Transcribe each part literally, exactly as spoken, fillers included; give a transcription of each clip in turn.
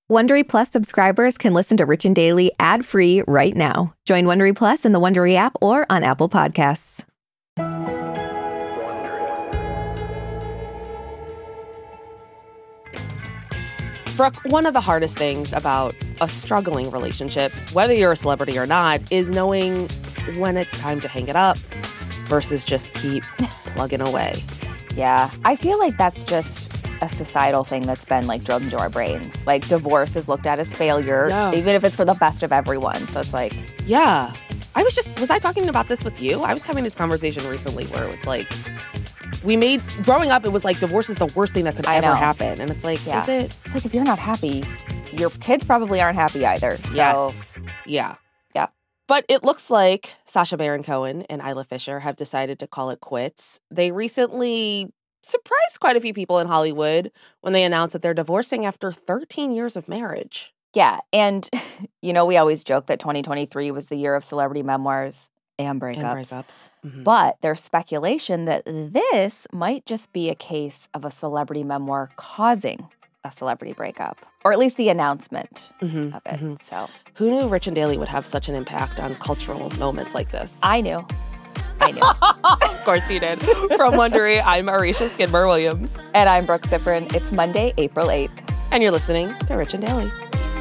Wondery Plus subscribers can listen to Rich and Daily ad-free right now. Join Wondery Plus in the Wondery app or on Apple Podcasts. Brooke, one of the hardest things about a struggling relationship, whether you're a celebrity or not, is knowing when it's time to hang it up versus just keep plugging away. Yeah, I feel like that's just a societal thing that's been like drilled into our brains. Like divorce is looked at as failure, yeah. even if it's for the best of everyone. So it's like, yeah. I was just, was I talking about this with you? I was having this conversation recently where it's like, we made, growing up, it was like divorce is the worst thing that could I ever know. happen. And it's like, yeah. is it? It's like if you're not happy, your kids probably aren't happy either. So, Yes. Yeah. Yeah. But it looks like Sacha Baron Cohen and Isla Fisher have decided to call it quits. They recently surprised quite a few people in Hollywood when they announced that they're divorcing after thirteen years of marriage. Yeah. And, you know, we always joke that twenty twenty-three was the year of celebrity memoirs and breakups. And breakups. Mm-hmm. But there's speculation that this might just be a case of a celebrity memoir causing a celebrity breakup, or at least the announcement mm-hmm. of it. Mm-hmm. So who knew Rich and Daily would have such an impact on cultural moments like this? I knew. I knew. Of course you did. From Wondery, I'm Arisha Skidmore-Williams. And I'm Brooke Siffrin. It's Monday, April eighth. And you're listening to Rich and Daily.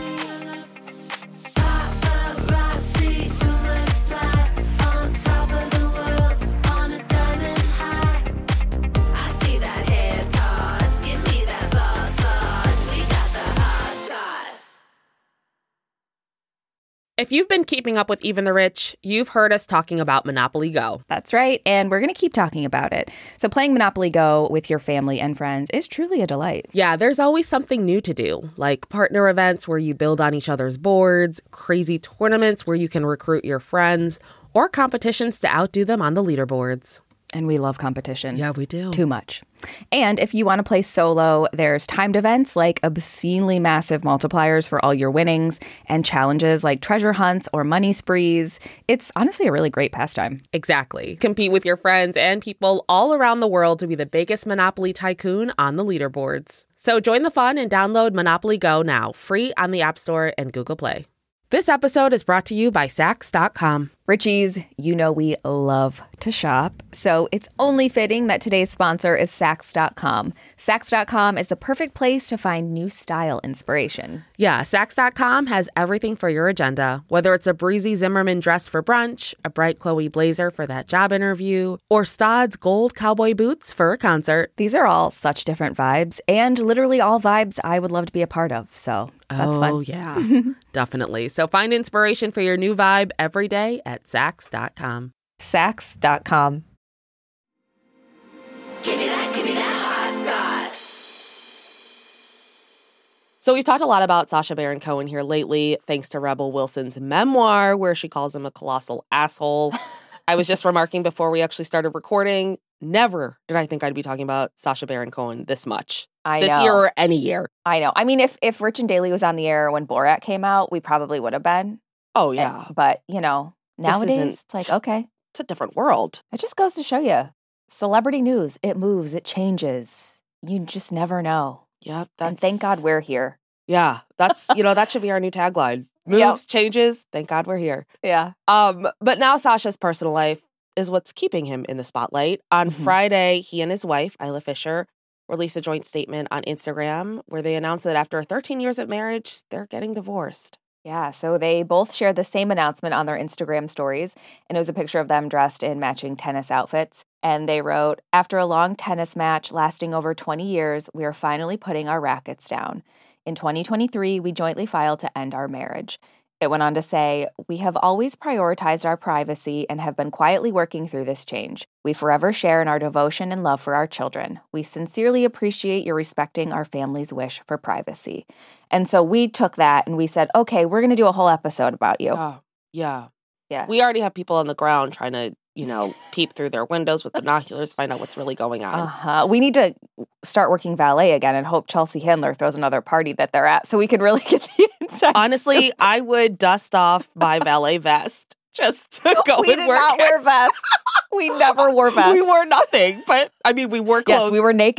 If you've been keeping up with Even the Rich, you've heard us talking about Monopoly Go. That's right, and we're going to keep talking about it. So playing Monopoly Go with your family and friends is truly a delight. Yeah, there's always something new to do, like partner events where you build on each other's boards, crazy tournaments where you can recruit your friends, or competitions to outdo them on the leaderboards. And we love competition. Yeah, we do. Too much. And if you want to play solo, there's timed events like obscenely massive multipliers for all your winnings and challenges like treasure hunts or money sprees. It's honestly a really great pastime. Exactly. Compete with your friends and people all around the world to be the biggest Monopoly tycoon on the leaderboards. So join the fun and download Monopoly Go now, free on the App Store and Google Play. This episode is brought to you by Saks dot com. Richies, you know we love to shop, so it's only fitting that today's sponsor is Saks dot com. Saks dot com is the perfect place to find new style inspiration. Yeah, Saks dot com has everything for your agenda, whether it's a breezy Zimmermann dress for brunch, a bright Chloe blazer for that job interview, or Staud's gold cowboy boots for a concert. These are all such different vibes, and literally all vibes I would love to be a part of, so that's oh, fun. Oh, yeah, definitely. So find inspiration for your new vibe every day at Saks dot com. Saks dot com. Give me that, give me that hot goss. So we've talked a lot about Sacha Baron Cohen here lately, thanks to Rebel Wilson's memoir, where she calls him a colossal asshole. I was just remarking before we actually started recording, never did I think I'd be talking about Sacha Baron Cohen this much. I this know. year or any year. I know. I mean, if, if Rich and Daily was on the air when Borat came out, we probably would have been. Oh, yeah. And, but, you know, nowadays, isn't- it's like, okay. It's a different world. It just goes to show you. Celebrity news, it moves, it changes. You just never know. Yep. That's, And thank God we're here. Yeah. That's, you know, that should be our new tagline. Moves, Yep. changes, thank God we're here. Yeah. Um, but now Sacha's personal life is what's keeping him in the spotlight. On Mhm. Friday, he and his wife, Isla Fisher, released a joint statement on Instagram where they announced that after thirteen years of marriage, they're getting divorced. Yeah, so they both shared the same announcement on their Instagram stories, and it was a picture of them dressed in matching tennis outfits. And they wrote, "After a long tennis match lasting over twenty years, we are finally putting our rackets down. In twenty twenty-three, we jointly filed to end our marriage." It went on to say, "We have always prioritized our privacy and have been quietly working through this change. We forever share in our devotion and love for our children. We sincerely appreciate your respecting our family's wish for privacy." And so we took that and we said, okay, we're going to do a whole episode about you. Oh, yeah. Yeah. We already have people on the ground trying to, you know, peep through their windows with binoculars, find out what's really going on. Uh-huh. We need to start working valet again and hope Chelsea Handler throws another party that they're at so we can really get the inside Honestly, scoop. I would dust off my valet vest just to go we and did work. not wear vests. We never wore vests. We wore nothing, but I mean, we wore clothes. Yes, we were naked.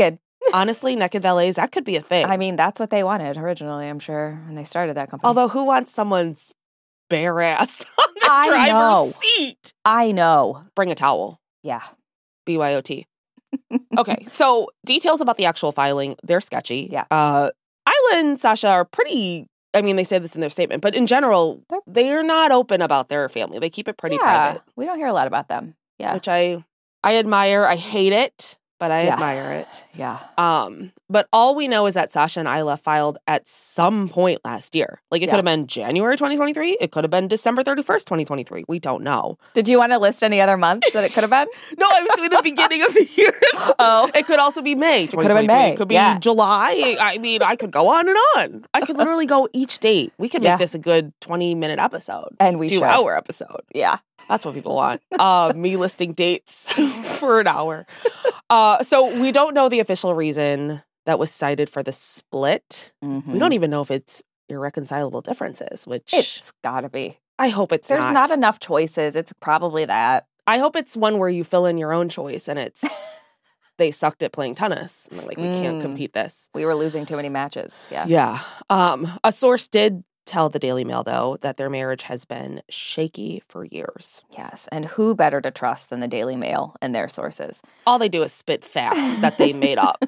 Honestly, naked valets, that could be a thing. I mean, that's what they wanted originally, I'm sure, when they started that company. Although, who wants someone's bare ass on the I driver's know. seat? I know. Bring a towel. Yeah. B Y O T. Okay, so details about the actual filing, they're sketchy. Yeah. Uh, Isla and Sasha are pretty, I mean, they say this in their statement, but in general, They're- they're not open about their family. They keep it pretty yeah. private, We don't hear a lot about them. Yeah. which I I admire. I hate it, but I Yeah. admire it. Yeah. Um, but all we know is that Sasha and Isla filed at some point last year. Like, it Yeah. could have been January twenty twenty-three. It could have been December thirty-first, twenty twenty-three. We don't know. Did you want to list any other months that it could have been? No, I was doing the beginning of the year. Oh. It could also be May could have been twenty twenty-three. May, It could be yeah. July. I mean, I could go on and on. I could literally go each date. We could make Yeah. this a good twenty-minute episode. And we should. Two-hour episode. Yeah. That's what people want. Uh, me listing dates for an hour. Uh, so we don't know the official reason that was cited for the split. Mm-hmm. We don't even know if it's irreconcilable differences, which It's gotta be. I hope it's There's not. not enough choices. It's probably that. I hope it's one where you fill in your own choice and it's they sucked at playing tennis. And they're like, we can't Mm. compete this. We were losing too many matches. Yeah. Yeah. Um, a source did tell the Daily Mail, though, that their marriage has been shaky for years. Yes. And who better to trust than the Daily Mail and their sources? All they do is spit facts that they made up.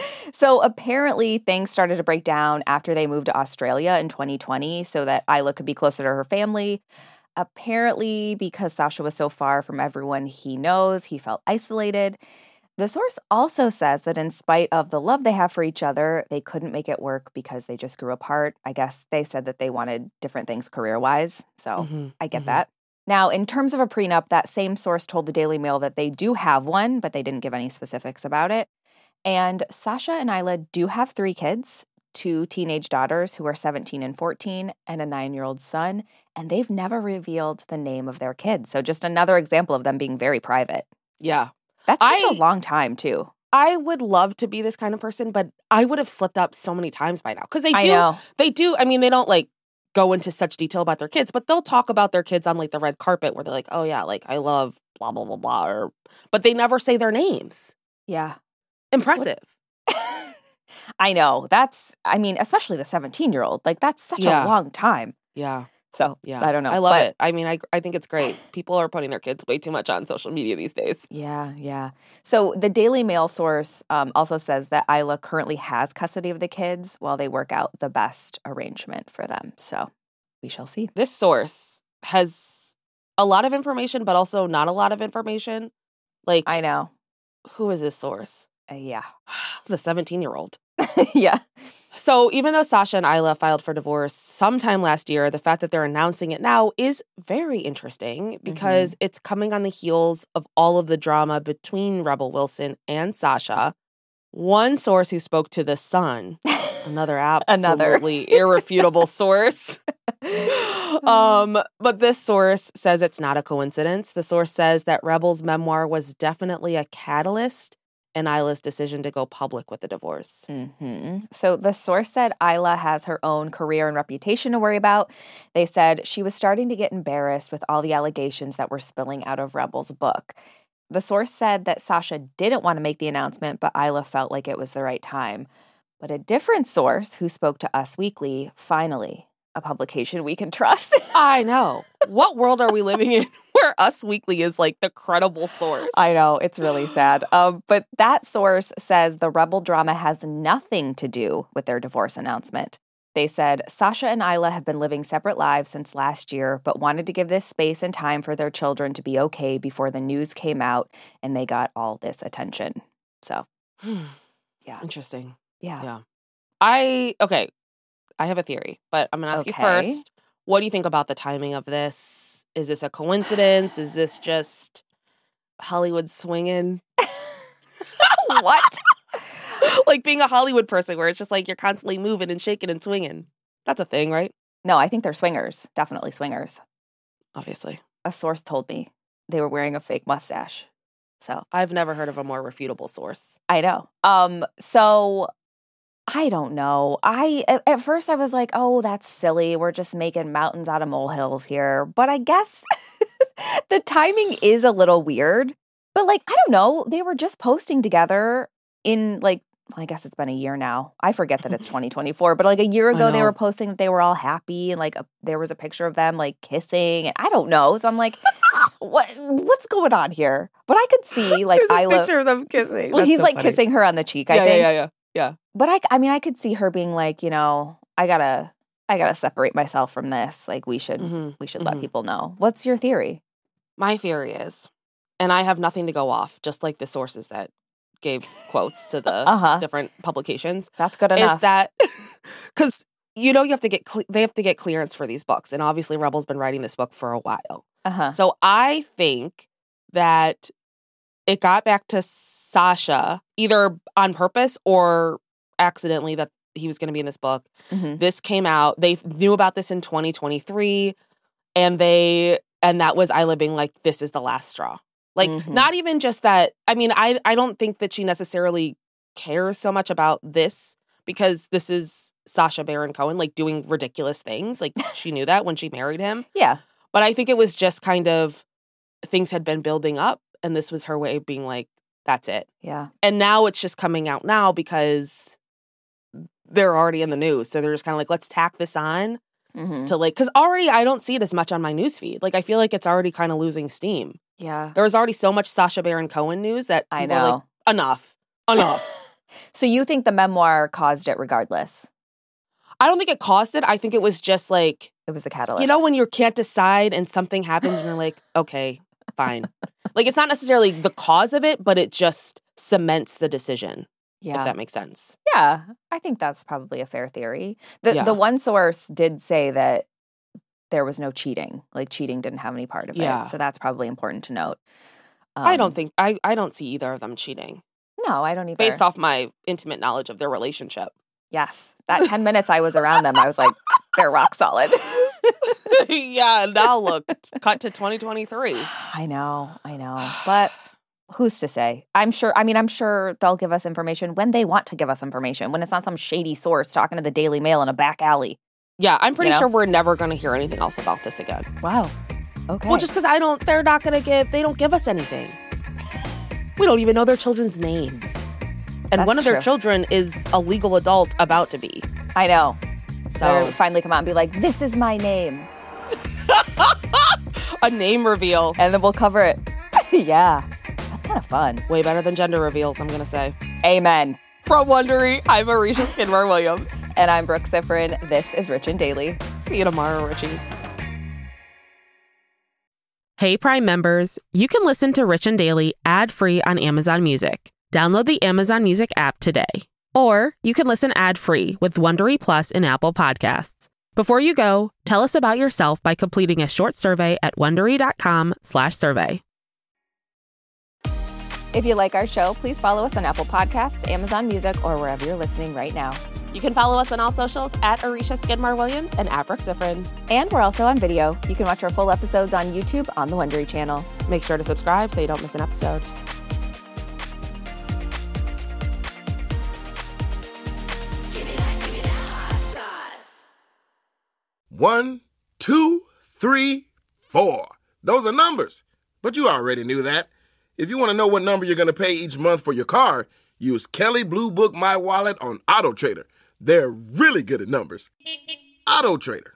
So apparently things started to break down after they moved to Australia in twenty twenty so that Isla could be closer to her family. Apparently, because Sasha was so far from everyone he knows, he felt isolated. The source also says that in spite of the love they have for each other, they couldn't make it work because they just grew apart. I guess they said that they wanted different things career-wise, so Mhm, I get mhm. that. Now, in terms of a prenup, that same source told the Daily Mail that they do have one, but they didn't give any specifics about it. And Sasha and Isla do have three kids, two teenage daughters who are seventeen and fourteen, and a nine-year-old son, and they've never revealed the name of their kids. So just another example of them being very private. Yeah. That's such I- a long time, too. I would love to be this kind of person, but I would have slipped up so many times by now. Because they I do, know. they do, I mean, they don't like go into such detail about their kids, but they'll talk about their kids on like the red carpet where they're like, oh yeah, like I love blah, blah, blah, blah. Or, but they never say their names. Yeah. Impressive. I know. That's, I mean, especially the seventeen-year-old. Like, that's such Yeah. a long time. Yeah. So, Yeah. I don't know. I love But- it. I mean, I I think it's great. People are putting their kids way too much on social media these days. Yeah, yeah. So the Daily Mail source um, also says that Isla currently has custody of the kids while they work out the best arrangement for them. So we shall see. This source has a lot of information, but also not a lot of information. Like, I know. who is this source? Uh, yeah. The seventeen-year-old. yeah. So even though Sasha and Isla filed for divorce sometime last year, the fact that they're announcing it now is very interesting because Mm-hmm. it's coming on the heels of all of the drama between Rebel Wilson and Sasha. One source who spoke to The Sun, another Another. absolutely irrefutable source. um, but this source says it's not a coincidence. The source says that Rebel's memoir was definitely a catalyst in Isla's decision to go public with the divorce. hmm So the source said Isla has her own career and reputation to worry about. They said she was starting to get embarrassed with all the allegations that were spilling out of Rebel's book. The source said that Sasha didn't want to make the announcement, but Isla felt like it was the right time. But a different source who spoke to Us Weekly, finally, a publication we can trust. I know. What world are we living in where Us Weekly is like the credible source? I know, it's really sad. Um, but that source says the Rebel drama has nothing to do with their divorce announcement. They said Sasha and Isla have been living separate lives since last year, but wanted to give this space and time for their children to be okay before the news came out and they got all this attention. So, yeah. Interesting. Yeah. Yeah. I, okay, I have a theory, but I'm going to ask Okay. you first. What do you think about the timing of this? Is this a coincidence? Is this just Hollywood swinging? What? Like being a Hollywood person where it's just like you're constantly moving and shaking and swinging. That's a thing, right? No, I think they're swingers. Definitely swingers. Obviously. A source told me they were wearing a fake mustache. So I've never heard of a more refutable source. I know. Um, so I don't know. I at, at first I was like, oh, that's silly. We're just making mountains out of molehills here. But I guess the timing is a little weird. But like, I don't know. They were just posting together in like well, I guess it's been a year now. I forget that it's twenty twenty-four, but like a year ago, they were posting that they were all happy and like a, there was a picture of them like kissing. I don't know. So I'm like, what what's going on here? But I could see like There's a Isla. picture of them kissing. Well, That's he's so like funny. kissing her on the cheek, I yeah, think. Yeah, yeah, yeah, yeah. But I, I mean, I could see her being like, you know, I gotta, I gotta separate myself from this. Like we should, Mm-hmm. we should mm-hmm. let people know. What's your theory? My theory is, and I have nothing to go off, just like the sources that gave quotes to the Uh-huh. different publications. That's good enough. Is that because you know you have to get cle- they have to get clearance for these books, and obviously Rebel's been writing this book for a while. uh-huh. So I think that it got back to Sasha either on purpose or accidentally that he was going to be in this book. Mhm. This came out. They knew about this in twenty twenty-three, and they and that was Isla being like, "This is the last straw." Like, Mhm. not even just that. I mean, I I don't think that she necessarily cares so much about this because this is Sacha Baron Cohen, like, doing ridiculous things. Like, she knew that when she married him. Yeah. But I think it was just kind of things had been building up, and this was her way of being like, that's it. Yeah. And now it's just coming out now because they're already in the news. So they're just kind of like, let's tack this on Mm-hmm. to like, because already I don't see it as much on my newsfeed. Like, I feel like it's already kind of losing steam. Yeah. There was already so much Sacha Baron Cohen news that I people were know. like, enough, enough. So you think the memoir caused it regardless? I don't think it caused it. I think it was just like, It was the catalyst. you know, when you can't decide and something happens and you're like, okay, fine. Like, it's not necessarily the cause of it, but it just cements the decision, yeah. if that makes sense. Yeah, I think that's probably a fair theory. The Yeah. the one source did say that there was no cheating. Like cheating didn't have any part of Yeah. it. So that's probably important to note. Um, I don't think, I, I don't see either of them cheating No, I don't either. based off my intimate knowledge of their relationship. Yes. That ten minutes I was around them, I was like, they're rock solid. Yeah, now look, cut to twenty twenty-three. I know, I know. But who's to say? I'm sure, I mean, I'm sure they'll give us information when they want to give us information, when it's not some shady source talking to the Daily Mail in a back alley. Yeah, I'm pretty You know? sure we're never going to hear anything else about this again. Wow. Okay. Well, just because I don't, they're not going to give, they don't give us anything. We don't even know their children's names. And That's one of their true. children is a legal adult about to be. I know. So, They'll finally come out and be like, this is my name. a name reveal. And then we'll cover it. Yeah. That's kind of fun. Way better than gender reveals, I'm going to say. Amen. From Wondery, I'm Arisha Skidmore-Williams. And I'm Brooke Sifrin. This is Rich and Daily. See you tomorrow, Richies. Hey, Prime members, you can listen to Rich and Daily ad-free on Amazon Music. Download the Amazon Music app today. Or you can listen ad-free with Wondery Plus in Apple Podcasts. Before you go, tell us about yourself by completing a short survey at Wondery.com slash survey. If you like our show, please follow us on Apple Podcasts, Amazon Music, or wherever you're listening right now. You can follow us on all socials at Arisha Skidmore-Williams and at Brooke Sifrin. And we're also on video. You can watch our full episodes on YouTube on the Wondery channel. Make sure to subscribe so you don't miss an episode. One, two, three, four. Those are numbers. But you already knew that. If you want to know what number you're going to pay each month for your car, use Kelley Blue Book My Wallet on AutoTrader. They're really good at numbers. AutoTrader.